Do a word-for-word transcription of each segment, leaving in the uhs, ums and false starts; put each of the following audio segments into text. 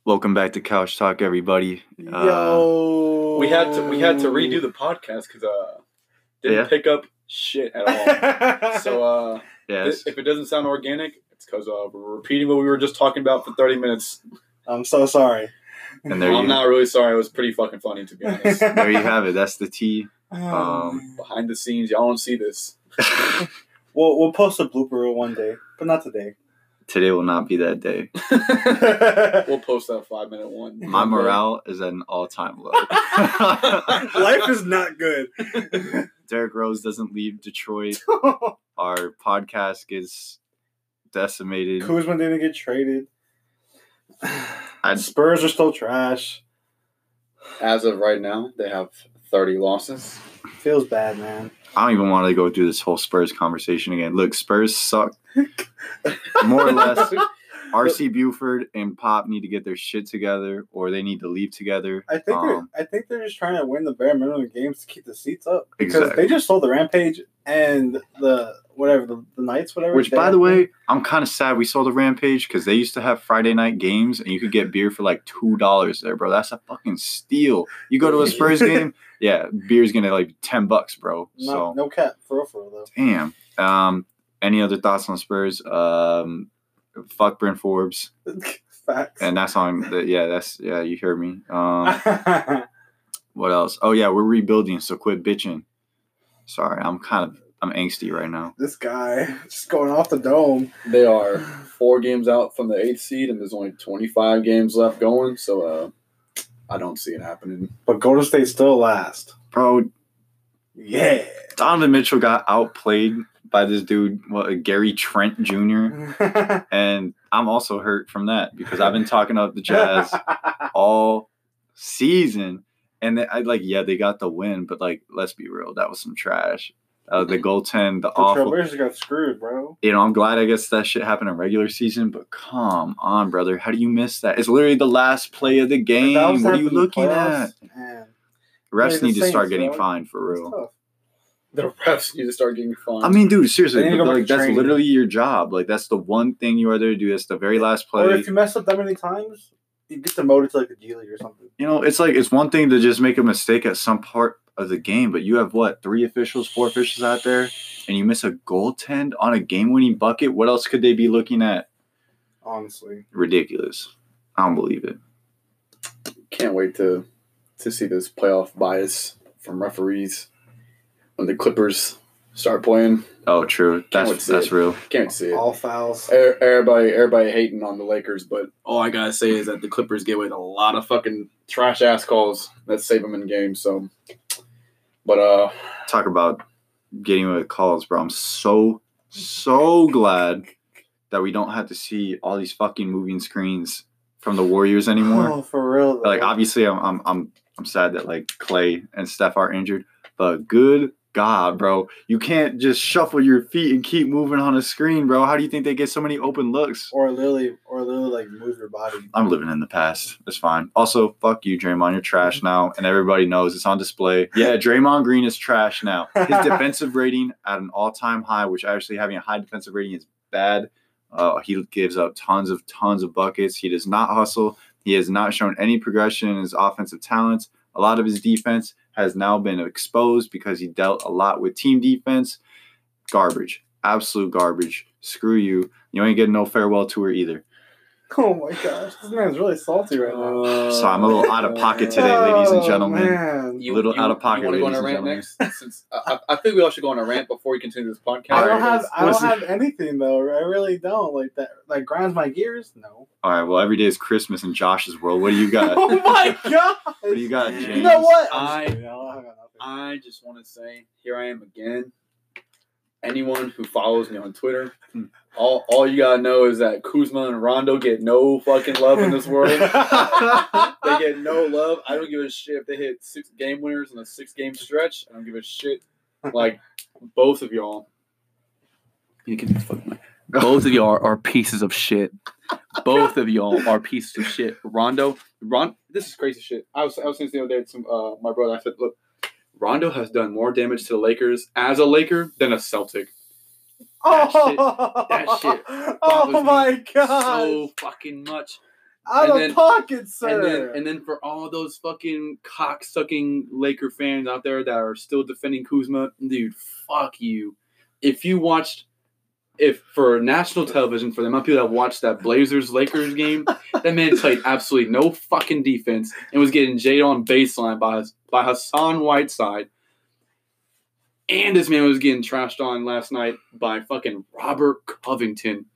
Welcome back to Couch Talk, everybody. Yo, Uh, we had to we had to redo the podcast because uh didn't Yeah. pick up shit at all. so uh, yes. th- if it doesn't sound organic, it's because uh, we're repeating what we were just talking about for thirty minutes. I'm so sorry. And there I'm you, not really sorry. It was pretty fucking funny, to be honest. there you have it. That's the tea. Oh, Um, Behind the scenes, y'all don't see this. we'll we'll post a blooper reel one day, but not today. Today will not be that day. We'll post that five minute one. My morale is at an all-time low. Life is not good. Derrick Rose doesn't leave Detroit. Our podcast gets decimated. Kuzma didn't get traded. I'd- Spurs are still trash. As of right now, they have thirty losses. Feels bad, man. I don't even want to go through this whole Spurs conversation again. Look, Spurs suck. More or less. R C Buford and Pop need to get their shit together, or they need to leave together. I think Um, they're I think they're just trying to win the bare minimum games to keep the seats up because Exactly. they just sold the Rampage and the whatever the, the Knights whatever. Which, they by have the to- way, I'm kind of sad we saw the Rampage because they used to have Friday night games and you could get beer for like two dollars there, bro. That's a fucking steal. You go to a Spurs game, yeah, beer's gonna like ten bucks, bro. no, So no cap for real, for real though. damn. Um, any other thoughts on Spurs? Um, fuck Bryn Forbes, Facts. and that's on. The, yeah, that's yeah. You heard me. Um, what else? Oh yeah, we're rebuilding, so quit bitching. Sorry, I'm kind of I'm angsty right now. This guy just going off the dome. They are four games out from the eighth seed, and there's only twenty-five games left going. So uh, I don't see it happening. But Golden State still last. Bro, Yeah. Donovan Mitchell got outplayed by this dude, what, Gary Trent Junior And I'm also hurt from that because I've been talking up the Jazz all season. And they, I like, yeah, they got the win, but like, let's be real, that was some trash. Uh, the goaltend, the The awful. Trailblazers got screwed, bro. You know, I'm glad I guess that shit happened in regular season, but come on, brother, how do you miss that? It's literally the last play of the If that was game. What are happening you in the looking playoffs, at? man, Refs Hey, the need to start Saints, getting bro. fined for it's real. tough. The refs need to start getting fined. I mean, dude, seriously, They need to but, go back like to that's training. literally your job. Like that's the one thing you are there to do. That's the very last Or play. if you mess up that many times, you get demoted to like a G League or something. You know, it's like it's one thing to just make a mistake at some part of the game, but you have what three officials, four officials out there, and you miss a goaltend on a game-winning bucket. What else could they be looking at? Honestly, Ridiculous. I don't believe it. Can't wait to to see this playoff bias from referees when the Clippers start playing. Oh, true. wait to That's see that's it. real. Can't see it. all fouls. E- Everybody, everybody hating on the Lakers, but all I gotta say is that the Clippers get away with a lot of fucking trash ass calls that save them in games. So, but uh, Talk about getting with calls, bro. I'm so so glad that we don't have to see all these fucking moving screens from the Warriors anymore. Oh, for real. Though. Like obviously, I'm I'm I'm I'm sad that like Clay and Steph are injured, but good God, bro, you can't just shuffle your feet and keep moving on a screen, bro. How do you think they get so many open looks? or literally, or literally like move your body. I'm living in the past. It's fine. Also, fuck you, Draymond. You're trash now, and everybody knows it's on display. Yeah, Draymond Green is trash now. His defensive rating at an all-time high, which actually having a high defensive rating is bad. Uh, he gives up tons of tons of buckets. He does not hustle. He has not shown any progression in his offensive talents. A lot of his defense has now been exposed because he dealt a lot with team defense. Garbage. Absolute garbage. Screw you. You ain't getting no farewell tour either. Oh my gosh, this man's really salty right now. So I'm a little out of pocket today, ladies and Oh, gentlemen. man. You, Little you, out of pocket, You want to go on ladies a and rant gentlemen. next? Since I, I I think we all should go on a rant before we continue this podcast. I don't Alright, have, I don't listen. have anything though. I really don't like that. Like grinds my gears. No. All right, well, every day is Christmas in Josh's world. What do you got? Oh my god. What do you got, James? You know what? I- I'm just kidding. I don't have nothing. I just want to say, here I am again. Anyone who follows me on Twitter, all all you gotta know is that Kuzma and Rondo get no fucking love in this world. They get no love. I don't give a shit if they hit six game winners in a six game stretch. I don't give a shit. Like both of y'all. You can fuck my. Both of y'all are, are pieces of shit. Both of y'all are pieces of shit. Rondo, Ron, this is crazy shit. I was I was saying the other day to uh, my brother. I said, look, Rondo has done more damage to the Lakers as a Laker than a Celtic. That shit- that shit bothers Oh me my god. So fucking much. Out And of then- pocket, sir. And then, and then for all those fucking cock-sucking Laker fans out there that are still defending Kuzma, dude, fuck you. If you watched, if for national television, for the amount of people that watched that Blazers-Lakers game, that man played absolutely no fucking defense and was getting jaded on baseline by, by Hassan Whiteside. And this man was getting trashed on last night by fucking Robert Covington.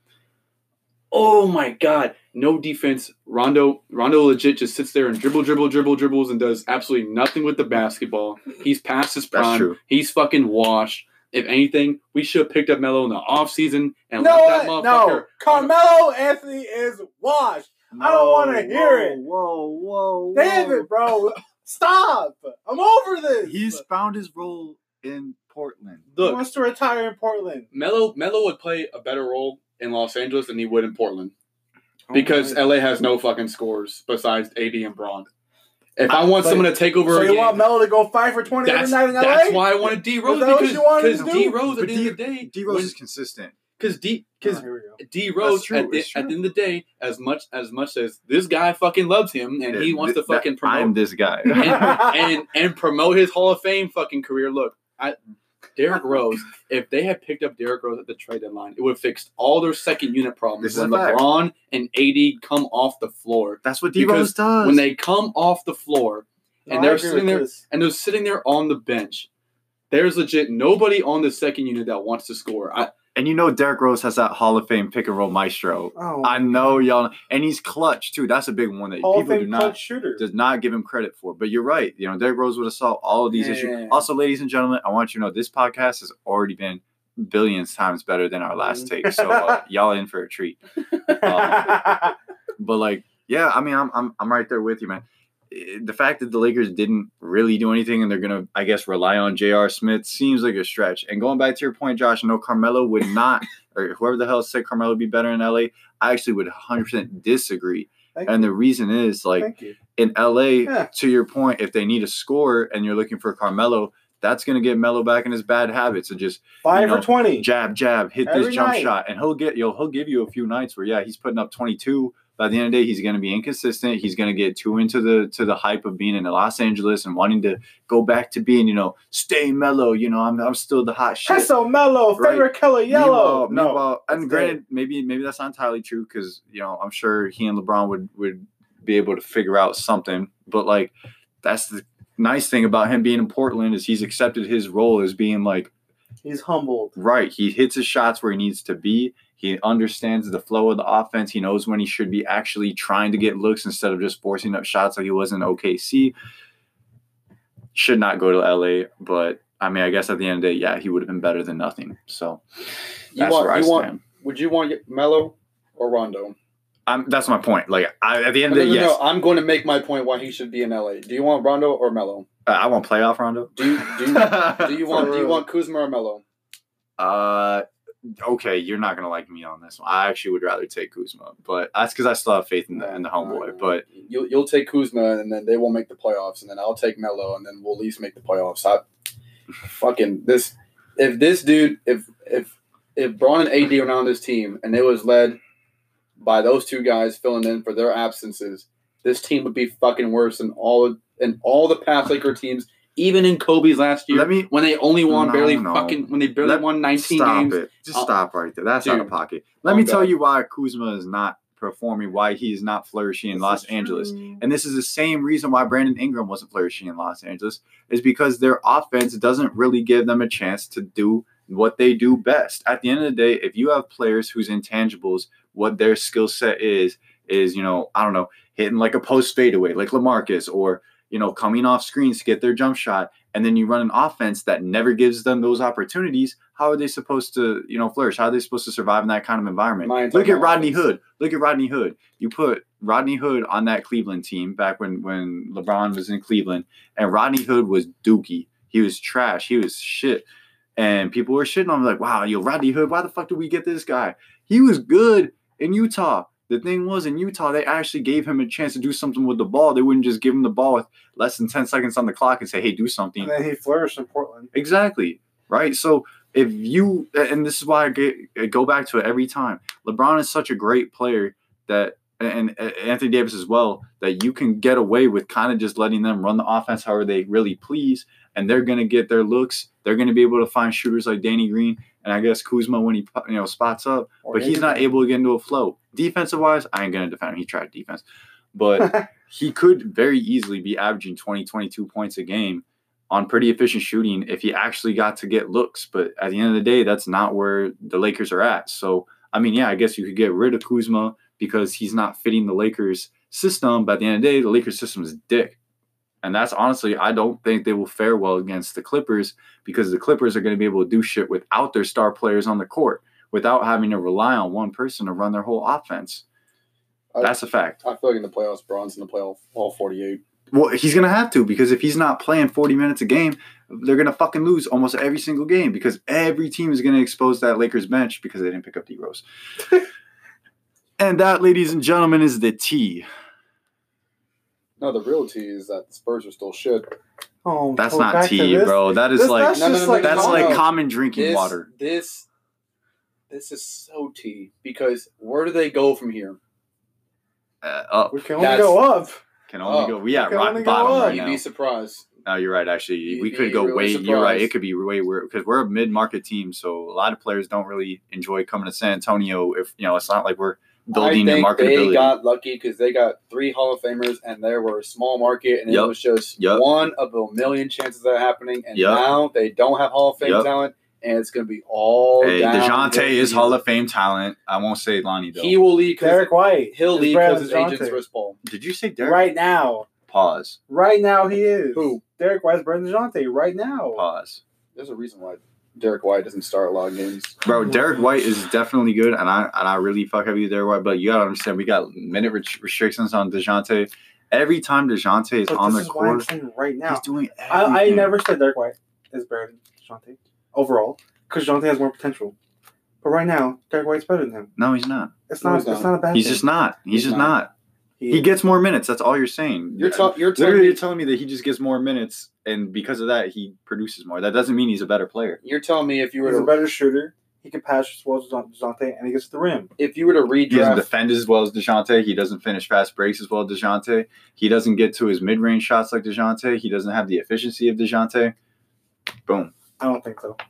Oh my God. No defense. Rondo Rondo legit just sits there and dribble, dribble, dribble, dribbles and does absolutely nothing with the basketball. He's past his That's prime. true. He's fucking washed. If anything, we should have picked up Melo in the offseason and no, let that what? motherfucker. no. Carmelo Anthony is washed. I don't wanna hear it. Whoa, whoa, whoa. David, bro, stop. I'm over this. He's found his role in Portland. he Look, wants to retire in Portland. Melo Melo would play a better role in Los Angeles than he would in Portland. Because Oh, L A has no fucking scores besides A D and Braun. If I, I- want so- someone to take over So a you game, want Melo to go five for twenty that's, every night in L A? that's why I wanted D Rose Is that what because you wanted because to D do? Rose at But the end of the day, D Rose is consistent. because D Oh, because here we go. D Rose true, at the, it's at true. the end of the day, as much as much as this guy fucking loves him and he wants to Th- that- fucking I am promote this guy. and, and and promote his Hall of Fame fucking career. Look, I Derrick Rose, if they had picked up Derrick Rose at the trade deadline, it would have fixed all their second unit problems This is when a fact. LeBron and A D come off the floor. That's what D Because Rose does. When they come off the floor No, and I they're agree sitting with there this. and they're sitting there on the bench, there's legit nobody on the second unit that wants to score. I, and you know Derrick Rose has that Hall of Fame pick and roll maestro. Oh, I know y'all, and he's clutch too. That's a big one that Hall of people do Fame not clutch shooter. does not give him credit for. But you're right. You know, Derrick Rose would have solved all of these Yeah. issues. Also, ladies and gentlemen, I want you to know this podcast has already been billions times better than our last take. So uh, y'all in for a treat. Um, But like, yeah, I mean, I'm I'm I'm right there with you, man. Eh, The fact that the Lakers didn't really do anything and they're gonna, I guess, rely on J R. Smith seems like a stretch. And going back to your point, Josh, no, Carmelo would not, or whoever the hell said Carmelo would be better in L A. I actually would one hundred percent disagree. Thank And you. the reason is like Thank you. in L A, Yeah. to your point, if they need a scorer and you're looking for Carmelo, that's gonna get Melo back in his bad habits of just Five you know, for twenty. jab, jab, hit Every this jump night. shot, and he'll get you'll he'll give you a few nights where yeah he's putting up twenty-two. By the end of the day, he's going to be inconsistent. He's going to get too into the to the hype of being in Los Angeles and wanting to go back to being you know stay mellow. You know I'm I'm still the hot shit. Peso Mellow, Right. favorite color yellow. Meanwhile- no, meanwhile- and that's granted, maybe maybe that's not entirely true because you know I'm sure he and LeBron would would be able to figure out something. But like that's the nice thing about him being in Portland is he's accepted his role as being like he's humbled. right. He hits his shots where he needs to be. He understands the flow of the offense. He knows when he should be actually trying to get looks instead of just forcing up shots like he was in O K C. Should not go to L A, but I mean, I guess at the end of the day, yeah, he would have been better than nothing. So you that's want, where I you stand. want, would you want Melo or Rondo? I'm, that's my point. Like I, at the end No, of no, the day, no, yes, no, I'm going to make my point why he should be in L A. Do you want Rondo or Melo? uh, I want playoff Rondo. Do you do you, do you want do you want Kuzma or Melo? Uh, okay, you're not gonna like me on this one. I actually would rather take Kuzma, but that's because I still have faith in the in the homeboy. But you'll you'll take Kuzma and then they won't make the playoffs, and then I'll take Melo and then we'll at least make the playoffs. I, fucking this, if this dude, if if if Braun and A D were not on this team and it was led by those two guys filling in for their absences, this team would be fucking worse than all in all the past Laker teams. Even in Kobe's last year, Let me- when they only won No, barely no. fucking when they barely Let- won nineteen stop games. it. Just Uh, stop right there. That's out of dude. pocket. Let Oh, me tell God. you why Kuzma is not performing, why he is not flourishing in This Los is Angeles. true. And this is the same reason why Brandon Ingram wasn't flourishing in Los Angeles, is because their offense doesn't really give them a chance to do what they do best. At the end of the day, if you have players whose intangibles, what their skill set is, is, you know, I don't know, hitting like a post fadeaway, like LaMarcus, or, you know, coming off screens to get their jump shot, and then you run an offense that never gives them those opportunities, how are they supposed to, you know, flourish? How are they supposed to survive in that kind of environment? My entire Look at Rodney offense. Hood. Look at Rodney Hood. You put Rodney Hood on that Cleveland team back when, when LeBron was in Cleveland, and Rodney Hood was dookie. He was trash. He was shit. And people were shitting on him like, wow, yo, Rodney Hood, why the fuck did we get this guy? He was good in Utah. The thing was, in Utah, they actually gave him a chance to do something with the ball. They wouldn't just give him the ball with less than ten seconds on the clock and say, hey, do something. And then he flourished in Portland. Exactly. Right. So if you, and this is why I, get, I go back to it every time, LeBron is such a great player that and, and Anthony Davis as well, that you can get away with kind of just letting them run the offense however they really please, and they're going to get their looks. They're going to be able to find shooters like Danny Green and I guess Kuzma when he you know spots up, Or but he's not anything. able to get into a flow. Defensive wise, I ain't going to defend him. He tried defense, but he could very easily be averaging twenty, twenty-two points a game on pretty efficient shooting if he actually got to get looks. But at the end of the day, that's not where the Lakers are at. So, I mean, yeah, I guess you could get rid of Kuzma because he's not fitting the Lakers system. But at the end of the day, the Lakers system is dick. And that's honestly, I don't think they will fare well against the Clippers because the Clippers are going to be able to do shit without their star players on the court, without having to rely on one person to run their whole offense. I, That's a fact. I feel like in the playoffs, Bron's in the playoff all forty-eight. Well, he's going to have to because if he's not playing forty minutes a game, they're going to fucking lose almost every single game because every team is going to expose that Lakers bench because they didn't pick up D-Rose. And that, ladies and gentlemen, is the T. No, the real tea is that the Spurs are still shit. Oh, That's go not back to tea, this. bro. That is This- like that's No, no, just no, like no, that's no, like no. common drinking This, water. This, this is so tea because where do they go from here? Uh, up. We can only That's- go up. Can only Oh, go. We at can rock only go bottom up. right You'd now. be surprised. No, you're right. Actually, You'd we be could go really way. You're right. surprised. It could be way where because we're a mid-market team, so a lot of players don't really enjoy coming to San Antonio. If you know, it's not like we're building I your think they marketability. got lucky because they got three Hall of Famers and they were a small market and Yep. it was just Yep. one of a million chances of that happening. And Yep. now they don't have Hall of Fame Yep. talent and it's going to be all Hey, down. DeJounte is Hall of Fame talent. I won't say Lonnie though. He will leave. 'cause- Derek White. He'll is leave better because his than agent's DeJounte. wrist ball. Did you say Derek? Right now. Pause. Right now he is. Who? Derek White's better than DeJounte. Right now. Pause. There's a reason why Derek White doesn't start a lot of games. Bro, Derek White is definitely good, and I and I really fuck heavy with Derek White. But you gotta understand, we got minute ret- restrictions on DeJounte. Every time DeJounte is But on this the is why I'm court, saying right now. he's doing I, I everything. never said Derek White is better than DeJounte overall because DeJounte has more potential. But right now, Derek White's better than him. No, he's not. It's No, not. he's It's not. not a bad He's thing. just not. He's, He's just not. not. He gets more minutes. That's all you're saying. You're, ta- you're telling Literally, me you're telling me that he just gets more minutes, and because of that, he produces more. That doesn't mean he's a better player. you're telling me if you were He's a to better shooter. He can pass as well as DeJounte, and he gets to the rim. if you were to He doesn't redraft defend as well as DeJounte. He doesn't finish fast breaks as well as DeJounte. He doesn't get to his mid-range shots like DeJounte. He doesn't have the efficiency of DeJounte. Boom. I don't think so.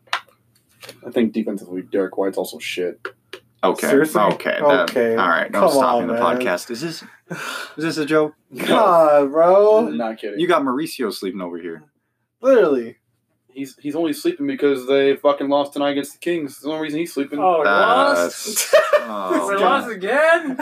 I think defensively, Derek White's also shit. Okay. Seriously? Okay. that- Okay. all right. Don't Come stop on, the man. podcast. Is this is this a joke? God, bro. Not kidding. You got Mauricio sleeping over here. Literally. He's he's only sleeping because they fucking lost tonight against the Kings. That's the only reason he's sleeping. Oh, we That's- lost? oh, we God. lost again?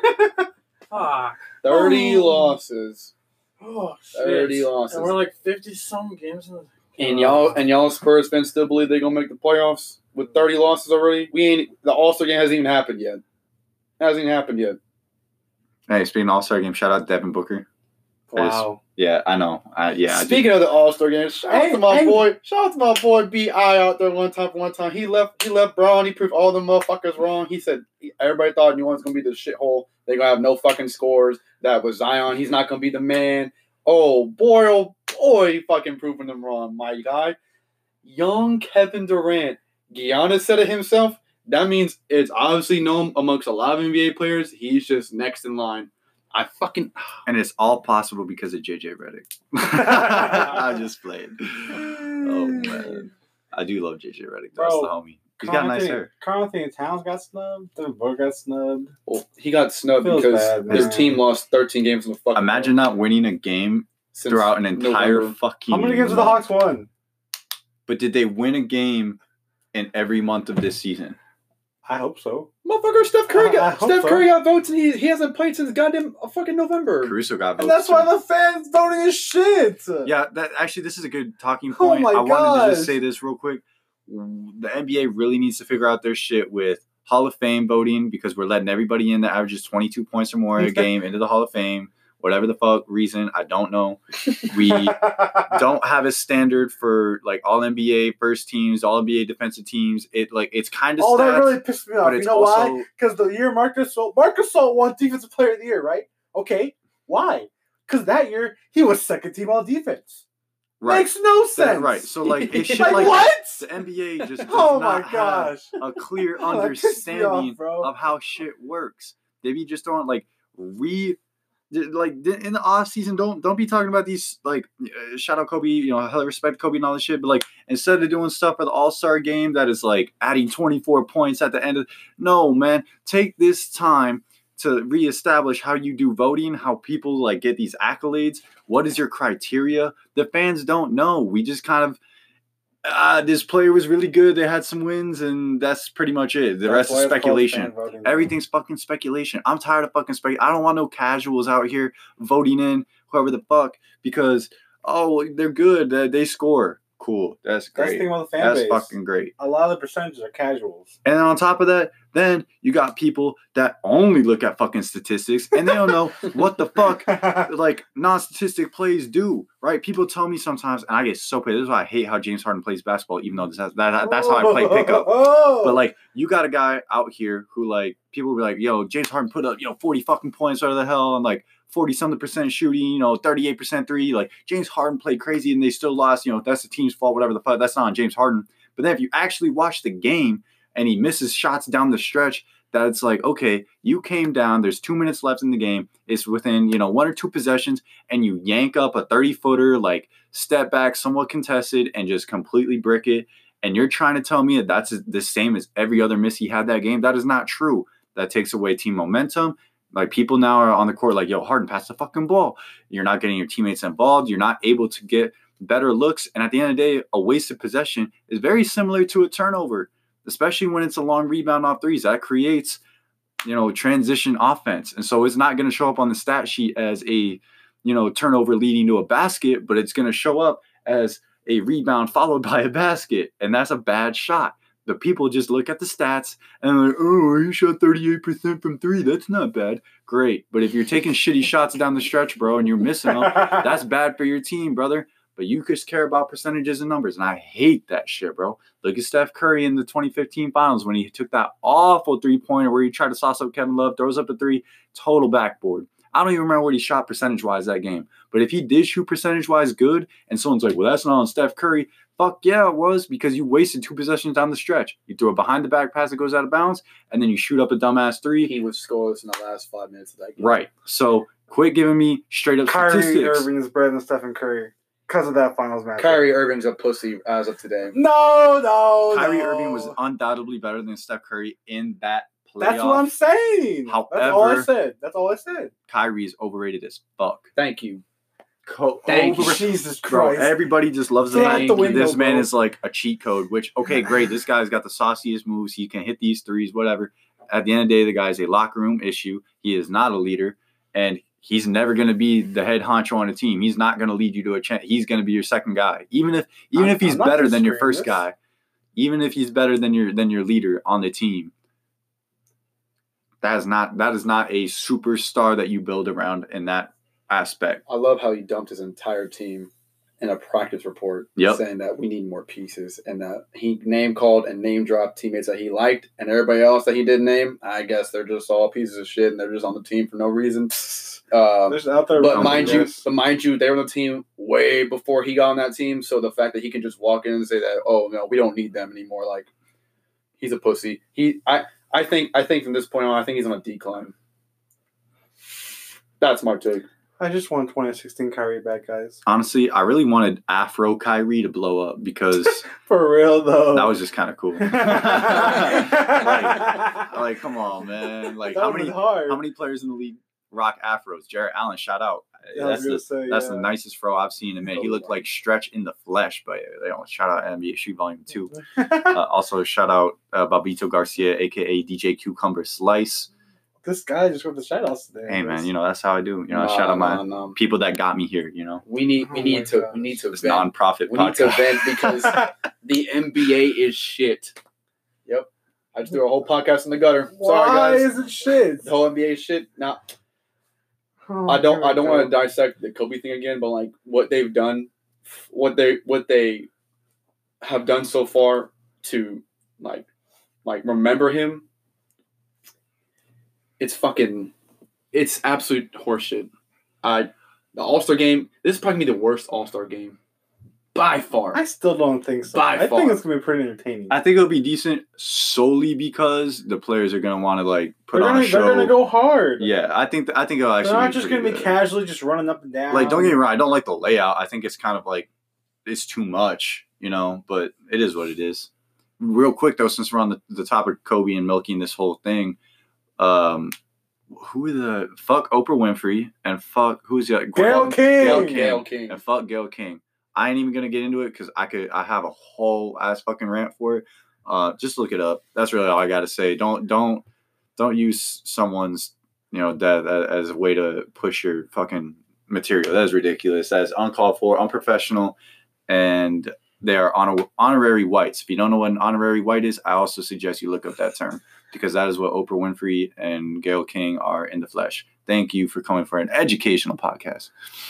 Fuck. Thirty Oh. losses. Oh, Thirty shit. losses. And we're like fifty-some games in the... And y'all and y'all Spurs fans still believe they're gonna make the playoffs with thirty losses already? We ain't the All Star game hasn't even happened yet. Hasn't even happened yet. Hey, speaking of All-Star game, shout out Devin Booker. Wow. Yeah, I know. I, yeah. I Speaking of the All Star game, shout out Hey, to my hey. boy. Shout out to my boy B I out there one time for one time. He left he left Brown. He proved all the motherfuckers wrong. He said everybody thought New Orleans was gonna be the shithole. They're gonna have no fucking scores. That was Zion. He's not gonna be the man. Oh boy, oh boy, he fucking proving them wrong, my guy. Young Kevin Durant. Giannis said it himself. That means it's obviously known amongst a lot of N B A players. He's just next in line. I fucking And it's all possible because of J J Redick. I just played. Oh man, I do love J J Redick. That's Bro, the homie. He's got nice hair. Carl Anthony Towns got snubbed. Devin Booker got snubbed. well, he got snubbed Feels because bad, his man. team lost thirteen games in the fucking Imagine not winning a game since throughout an entire November. fucking. How many games did the month. Hawks won? But did they win a game in every month of this season? I hope so. Motherfucker, Steph Curry I- I got hope Steph so. Curry got votes and he, he hasn't played since goddamn uh, fucking November. Caruso got votes. And that's why too. the fans voting is shit. Yeah, that actually, this is a good talking Oh point. my I wanted to just gosh. say this real quick. The N B A really needs to figure out their shit with Hall of Fame voting because we're letting everybody in that averages twenty-two points or more a game into the Hall of Fame. Whatever the fuck reason, I don't know. We don't have a standard for like all N B A first teams, all N B A defensive teams. It like it's kind of Oh, that stats, really pissed me off. but You it's know also why? Because the year Marcus Gasol, Marcus Gasol won Defensive Player of the Year, right? Okay, why? Because that year he was second team all defense. right. Makes no That- sense. right. So like it's shit like, like what? the N B A just does Oh not my have gosh! a clear Oh, that pissed me off, understanding bro. of how shit works. They be just throwing like re. Like in the off season, don't don't be talking about these like uh, shout out Kobe, you know, hell respect Kobe and all this shit. But like instead of doing stuff for the All Star game that is like adding twenty-four points at the end of, no man, take this time to reestablish how you do voting, how people like get these accolades. What is your criteria? The fans don't know. We just kind of. Uh, this player was really good. They had some wins, and that's pretty much it. The That's rest is why it's called speculation. fan voting. Everything's fucking speculation. I'm tired of fucking spec. I don't want no casuals out here voting in whoever the fuck because oh they're good. They, they score. Cool. That's That's the great. thing about the fan That's base. fucking great. A lot of the percentages are casuals. And then on top of that, then you got people that only look at fucking statistics and they don't know what the fuck like non-statistic plays do, right? People tell me sometimes, and I get so pissed. This is why I hate how James Harden plays basketball, even though this has, that, that's how I play pickup. Oh. But like, you got a guy out here who like people will be like, "Yo, James Harden put up you know forty fucking points, what the hell?" And like forty something percent shooting, you know, thirty-eight percent three. Like James Harden played crazy and they still lost. You know, that's the team's fault, whatever the fuck. That's not on James Harden. But then if you actually watch the game and he misses shots down the stretch, that's like, okay, you came down. There's two minutes left in the game. It's within, you know, one or two possessions, and you yank up a thirty-footer, like step back, somewhat contested, and just completely brick it. And you're trying to tell me that that's the same as every other miss he had that game? That is not true. That takes away team momentum. Like, people now are on the court like, yo, Harden, pass the fucking ball. You're not getting your teammates involved. You're not able to get better looks. And at the end of the day, a wasted possession is very similar to a turnover, especially when it's a long rebound off threes. That creates, you know, transition offense. And so it's not going to show up on the stat sheet as a, you know, turnover leading to a basket, but it's going to show up as a rebound followed by a basket. And that's a bad shot. The people just look at the stats and they're like, oh, you shot thirty-eight percent from three. That's not bad. Great. But if you're taking shitty shots down the stretch, bro, and you're missing them, that's bad for your team, brother. But you just care about percentages and numbers. And I hate that shit, bro. Look at Steph Curry in the twenty fifteen finals when he took that awful three-pointer where he tried to sauce up Kevin Love, throws up a three, total backboard. I don't even remember what he shot percentage-wise that game. But if he did shoot percentage-wise good, and someone's like, well, that's not on Steph Curry, fuck yeah, it was, because you wasted two possessions down the stretch. You threw a behind-the-back pass that goes out of bounds, and then you shoot up a dumbass three. He was scoreless in the last five minutes of that game. Right. So quit giving me straight-up Kyrie statistics. Irving is better than Stephen Curry because of that finals match. Kyrie Irving's a pussy as of today. No, no, Kyrie no. Irving was undoubtedly better than Steph Curry in that playoff. That's what I'm saying. That's all I However- said. That's all I said. Kyrie is overrated as fuck. Thank you. Co- Thank you. over- Jesus Bro, Christ. everybody just loves the Throw out fact the that window, this man bro. is like a cheat code, which, okay, great. This guy's got the sauciest moves. He can hit these threes, whatever. At the end of the day, the guy's a locker room issue. He is not a leader, and he's never going to be the head honcho on a team. He's not going to lead you to a chance. He's going to be your second guy. Even if even I'm- if he's I'm not better than your disagreeing first with guy, even if he's better than your than your leader on the team, that is not that is not a superstar that you build around in that aspect. I love how he dumped his entire team in a practice report Yep. saying that we need more pieces and that he name called and name dropped teammates that he liked and everybody else that he didn't name. I guess they're just all pieces of shit and they're just on the team for no reason. Um, There's out there. but Oh, mind you, yes. but mind you, they were on the team way before he got on that team. So the fact that he can just walk in and say that, oh no, we don't need them anymore, like he's a pussy. He, I, I think, I think from this point on, I think he's on a decline. That's my take. I just want twenty sixteen Kyrie back, guys. Honestly, I really wanted Afro Kyrie to blow up because For real, though. that was just kind of cool. like, Like, come on, man. Like, that how was many hard. how many players in the league rock afros? Jarrett Allen, shout out. Yeah, I was that's gonna the, say, that's yeah. the nicest fro I've seen in a minute. He looked like Stretch in the flesh, but they don't shout out N B A Street Volume two. Uh, also, shout out uh, Babito Garcia, aka D J Cucumber Slice. This guy just wrote the shout outs today. Hey, man, you know that's how I do. You know, I No, shout out my no, no. people that got me here. You know, We need, we Oh need my to, gosh. we need to this vent. non-profit We need to podcast. vent because the N B A is shit. Yep. I just threw a whole podcast in the gutter. Why Sorry, guys. is it shit? The whole N B A is shit. Now, Oh, I don't here we I don't go. want to dissect the Kobe thing again, but like what they've done, what they what they have done so far to like like remember him. It's fucking, it's absolute horseshit. I the All Star game. This is probably gonna be the worst All Star game by far. I still don't think so. By I far. think it's gonna be pretty entertaining. I think it'll be decent solely because the players are gonna want to like put they're on gonna, a show. They're gonna go hard. Yeah, I think I think it'll actually. They're not be just pretty gonna be good. casually just running up and down. Like, don't get me wrong, I don't like the layout. I think it's kind of like it's too much, you know. But it is what it is. Real quick though, since we're on the, the topic of Kobe and milking this whole thing, um, who the fuck Oprah Winfrey and fuck who's the Gayle King. Gayle Gayle King King. and fuck Gayle King. I ain't even gonna get into it because I could. I have a whole ass fucking rant for it. Uh, just look it up. That's really all I gotta say. Don't don't don't use someone's you know death as a way to push your fucking material. That is ridiculous. That is uncalled for, unprofessional, and they are honor- honorary whites. If you don't know what an honorary white is, I also suggest you look up that term because that is what Oprah Winfrey and Gayle King are in the flesh. Thank you for coming for an educational podcast.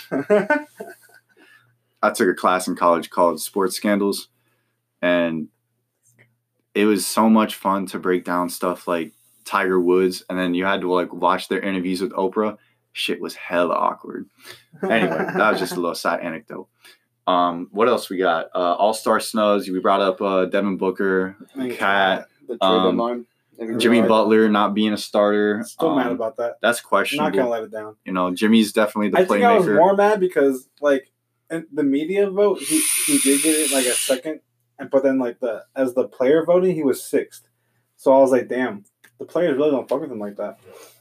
I took a class in college called Sports Scandals, and it was so much fun to break down stuff like Tiger Woods, and then you had to like watch their interviews with Oprah. Shit was hella awkward. Anyway, that was just a little side anecdote. Um, what else we got? Uh, All-Star snubs. We brought up uh, Devin Booker, Cat, The trade Um, deadline. Maybe Jimmy right. Butler not being a starter. Still um, mad about that. That's I'm not questionable. gonna let it down. You know, Jimmy's definitely the I think I was playmaker. more mad because like in the media vote, he, he did get it like a second, and but then like the as the player voting, he was sixth. So I was like, damn, the players really don't fuck with him like that.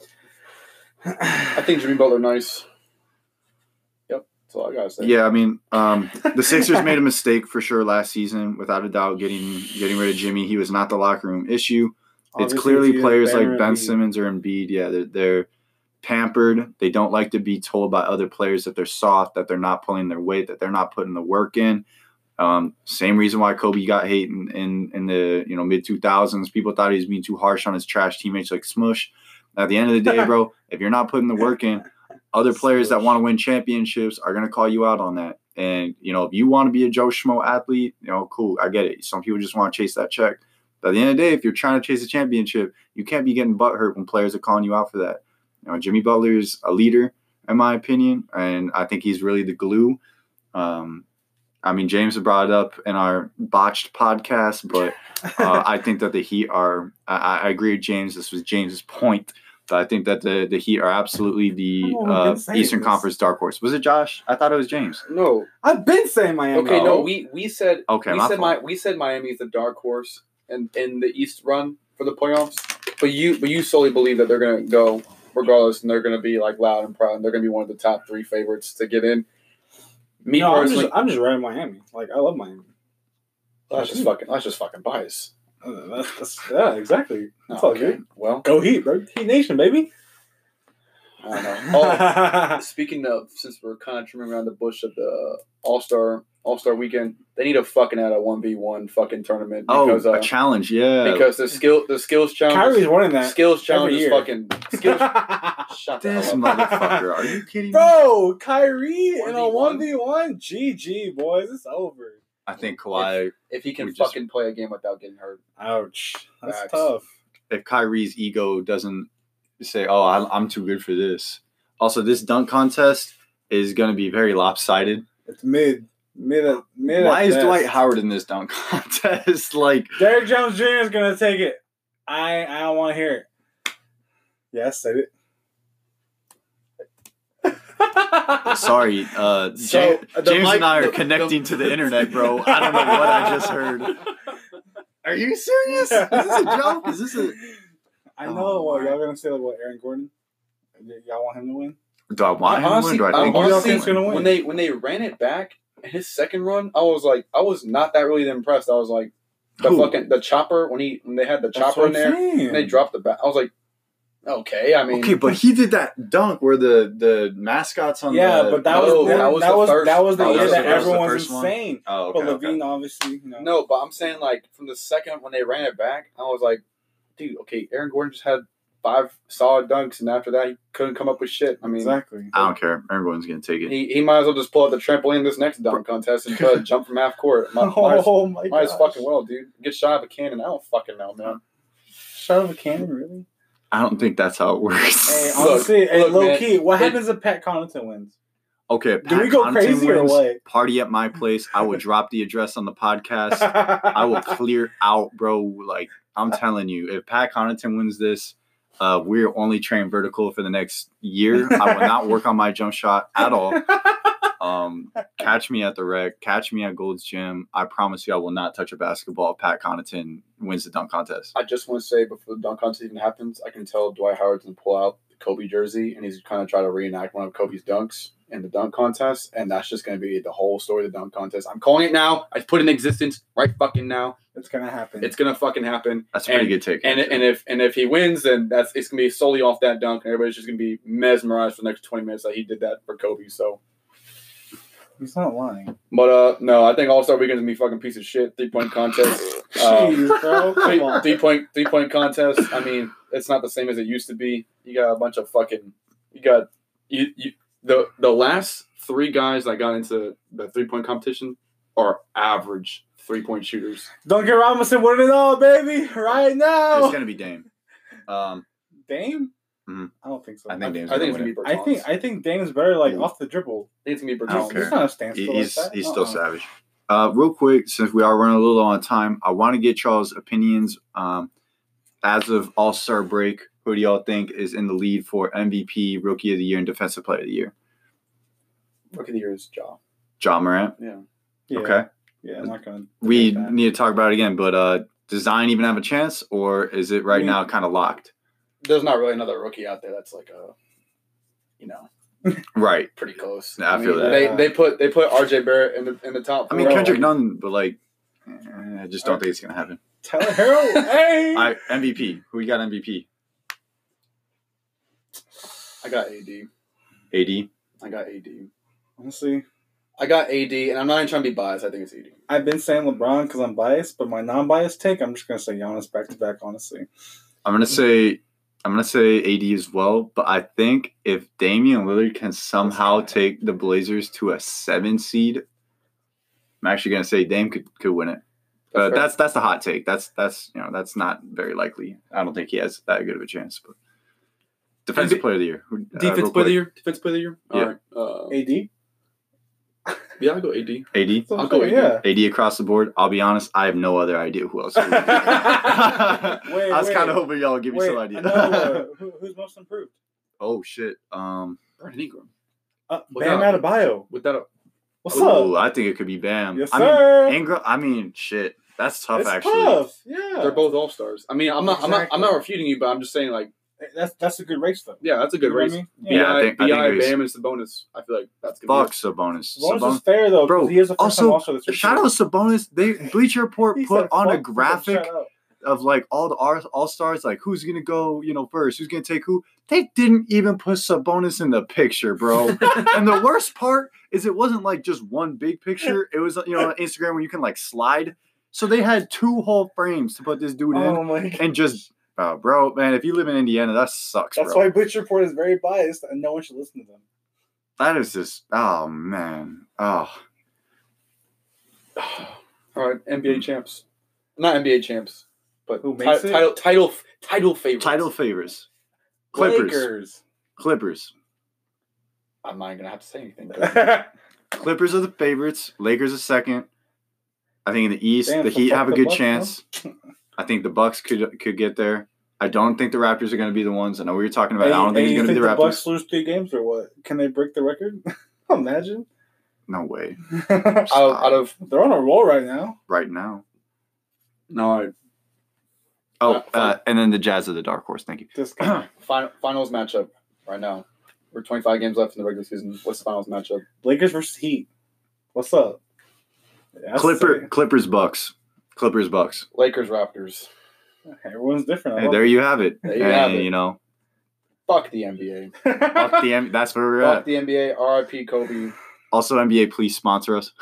I think Jimmy Butler nice. Yep, that's all I gotta say. Yeah, I mean, um, the Sixers made a mistake for sure last season, without a doubt, getting getting rid of Jimmy. He was not the locker room issue. It's Obviously, clearly it's either players Ben like or Ben Embiid. Simmons or Embiid. Yeah, they're, they're pampered. They don't like to be told by other players that they're soft, that they're not pulling their weight, that they're not putting the work in. Um, same reason why Kobe got hate in, in, in the you know mid two thousands. People thought he was being too harsh on his trash teammates like Smush. At the end of the day, bro, if you're not putting the work in, other players that want to win championships are going to call you out on that. And, you know, if you want to be a Joe Schmo athlete, you know, cool, I get it. Some people just want to chase that check. But at the end of the day, if you're trying to chase a championship, you can't be getting butthurt when players are calling you out for that. You know, Jimmy Butler is a leader, in my opinion, and I think he's really the glue. Um, I mean, James brought it up in our botched podcast, but uh, I think that the Heat are I, I agree with James. This was James's point. But I think that the, the Heat are absolutely the Oh, I've uh, been saying Eastern this. Conference dark horse. Was it Josh? I thought it was James. No. I've been saying Miami. Okay, no, Oh. we we said Okay, we my said fault. my we said Miami's the dark horse in, in the East run for the playoffs. But you but you solely believe that they're gonna go regardless and they're gonna be like loud and proud and they're gonna be one of the top three favorites to get in. Me No, I'm personally, just, I'm just riding Miami. Like I love Miami. that's just fucking that's just fucking bias. Uh, That's, that's, yeah, exactly. That's all Okay. good. Well, Go Heat, bro. Heat Nation, baby. I don't know. Oh, speaking of, since we're kind of trimming around the bush of the All Star All Star weekend, they need to fucking add a one v one fucking tournament Oh, because uh, a challenge, yeah. because the skill the skills challenge Kyrie's winning that. skills challenge every is year. fucking skills. Shut the This hell up. motherfucker. Are you kidding me? Bro, Kyrie in a one one v one? G G, boys. It's over. I think Kawhi, If he can We just- fucking play a game without getting hurt. Ouch. That's Facts. tough. if Kyrie's ego doesn't say, oh, I'm, I'm too good for this. Also, this dunk contest is going to be very lopsided. It's mid. Mid at mid Why at is best. Dwight Howard in this dunk contest? Like, Derrick Jones Junior is gonna take it. I I don't wanna hear it. Yeah, I said it. sorry, uh, So, James, the James mic- and I are the- connecting the- to the internet, bro. I don't know what I just heard. Are you serious? Is this a joke? Is this a? I know Oh, what my. y'all gonna say like what Aaron Gordon? Y- Y'all want him to win? Do I want him to honestly, win? Do I I think Who y'all honestly, think's gonna win? when they when they ran it back in his second run, I was like, I was not that really impressed. I was like, the Who? fucking the chopper when he when they had the That's chopper what in I'm there, saying. and they dropped the bat. I was like, okay, I mean, Okay, but he did that dunk where the the mascots on Yeah, the. but that No, was that, that was that the was first- that was the oh, year that was that the- that was the everyone's first one? insane. Oh, okay. But okay. Levine obviously, you know. no, but I'm saying like from the second when they ran it back, I was like, dude, okay, Aaron Gordon just had five solid dunks, and after that he couldn't come up with shit. I mean, exactly. I don't care. Everyone's gonna take it. he, he might as well just pull out the trampoline this next dunk contest and try to jump from half court. Might, might, as, Oh my might as god! fucking well, dude. Get shot of a cannon. I don't fucking know, man. Shot of a cannon, really? I don't think that's how it works. Hey, Look, honestly, hey, look, low man, key, what it- happens if Pat Connaughton wins? Okay, Do we Pat go Connaughton crazy or wins, what? Party at my place. I will drop the address on the podcast. I will clear out, bro. Like, I'm telling you, if Pat Connaughton wins this, Uh, we're only trained vertical for the next year. I will not work on my jump shot at all. Um, catch me at the rec. Catch me at Gold's Gym. I promise you I will not touch a basketball if Pat Connaughton wins the dunk contest. I just want to say before the dunk contest even happens, I can tell Dwight Howard's going to pull out the Kobe jersey, and he's kind of try to reenact one of Kobe's dunks in the dunk contest, and that's just going to be the whole story of the dunk contest. I'm calling it now. I put it in existence right fucking now. It's gonna happen. It's gonna fucking happen. That's a pretty and, good take. And and if and if he wins, then that's it's gonna be solely off that dunk, and everybody's just gonna be mesmerized for the next twenty minutes that he did that for Kobe. So, He's not lying. but uh, no, I think All Star Weekend is gonna be fucking piece of shit. Three point contest. Uh, Jeez, bro. three, Come on. three point three point contest. I mean, it's not the same as it used to be. You got a bunch of fucking. You got you you the the last three guys that got into the three point competition are average three point shooters. Duncan Robinson winning it all, baby, right now. It's gonna be Dame. Um, Dame? Mhm. I don't think so. I think Dame's I think gonna it's win gonna it. be I think I think Dame's better like off the dribble. I think it's gonna be I don't Bertans. care. He's not a He- standstill He's like that. he's still Uh-uh. savage. Uh, real quick, since we are running a little on time, I want to get y'all's opinions. Um, as of All Star break, who do y'all think is in the lead for M V P, Rookie of the Year, and Defensive Player of the Year? Rookie of the year is Ja. Ja Morant. Yeah. Yeah. Okay. Yeah, I'm not gonna. We debate that. need to talk about it again, but uh, does Zion even have a chance, or is it right We- now kind of locked? There's not really another rookie out there that's like a, you know, Right. pretty close. Yeah, I feel mean, that. They they put they put R J Barrett in the in the top. I mean, four. Kendrick Nunn, but like, eh, I just don't think it's gonna happen. Tyler Hero. Hey. I M V P. Who you got M V P? I got A D. A D. I got A D. Honestly, I got A D, and I'm not even trying to be biased. I think it's A D. I've been saying LeBron because I'm biased, but my non-biased take, I'm just gonna say Giannis back to back. Honestly, I'm gonna say I'm gonna say A D as well, but I think if Damian Lillard can somehow take the Blazers to a seven seed, I'm actually gonna say Dame could, could win it. But fair. that's that's the hot take. That's that's you know that's not very likely. I don't think he has that good of a chance. But defensive Defensive- player of the year. Uh, Defense real player of the quick. year. Defense player of the year. Yeah. All right. Uh, A D. yeah, I'll go A D. A D. I'll go A D. Yeah. A D across the board. I'll be honest. I have no other idea who else. it would be. Wait, I was wait. kind of hoping y'all would give me Wait, some idea. another, uh, who, who's most improved? Oh shit. Um. Brandon Ingram. Uh, Without- Bam Adebayo. With that, What's Ooh, up? I think it could be Bam. Yes, I sir. mean, Ingram. I mean, shit. That's tough. It's actually. tough. Yeah. they're both all stars. I mean, I'm not, I'm not, I'm not Exactly. refuting you, but I'm just saying, like, That's that's a good race though. yeah, that's a good You know what I race. mean? B Yeah, I I, think- I B I, think it is. Bam, and Sabonis. I feel like that's good. Fuck Sabonis. Sabonis Sabonis. is fair though, Bro, because he is the first also, time also that's Shout out Sabonis. They Bleacher Report He put said, on a "Fuck, graphic shut up." of like all the all stars, like who's gonna go, you know, first, who's gonna take who. They didn't even put Sabonis in the picture, bro. And the worst part is it wasn't like just one big picture. It was, you know, on Instagram where you can like slide. So they had two whole frames to put this dude in, Oh my god. and just, oh, bro, man, if you live in Indiana, that sucks, That's bro. why Bleacher Report is very biased and no one should listen to them. That is just, oh man, oh. All right, N B A champs, not N B A champs, but Who ti- makes it? title, title, title favorites. Title favors. Clippers. Lakers. Clippers. I'm not gonna have to say anything. Clippers are the favorites. Lakers are second. I think in the East, Damn, the so Heat fuck have a the good Bucks, chance. I think the Bucks could could get there. I don't think the Raptors are going to be the ones. I know we were talking about. Hey, I don't think hey, it's going to you be the think Raptors. Bucks lose three games or what? Can they break the record? Imagine. No way. out, out of They're on a roll right now. Right now. no Oh, Uh, uh, and then the Jazz are the dark horse. Thank you. This guy. fin- finals matchup right now. We're twenty-five games left in the regular season. What's the finals matchup? Lakers versus Heat. What's up? Yeah, Clipper, Clippers, Bucks. Clippers, Bucks. Lakers, Raptors. Everyone's different. I Hey, love there you have it. There you and, have it. You know, Fuck the N B A. it. fuck the M- that's where we're Fuck at. the N B A. R I P Kobe. Also, N B A, please sponsor us.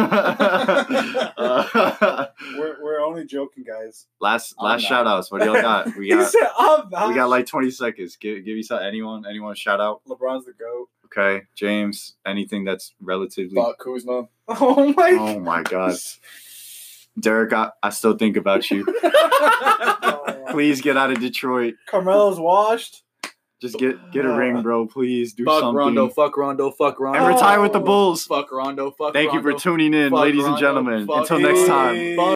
Uh, we're, we're only joking, guys. last I'm last not. shout outs. What do y'all got? We He got said, I'm not. we got like twenty seconds. Give give you some anyone anyone a shout out. LeBron's the GOAT. Okay, James. Anything that's relatively. Fuck Kuzma. Oh my Oh my God, Derek. I, I still think about you. God. Please get out of Detroit. Carmelo's washed. Just get get a ring, bro. Please do Fuck something. Rondo. Fuck Rondo. Fuck Rondo. And retire with the Oh. Bulls. Fuck Rondo. Fuck Thank you Rondo. for tuning in, Fuck ladies and Rondo. gentlemen. Fuck Until next time. Hey. Fuck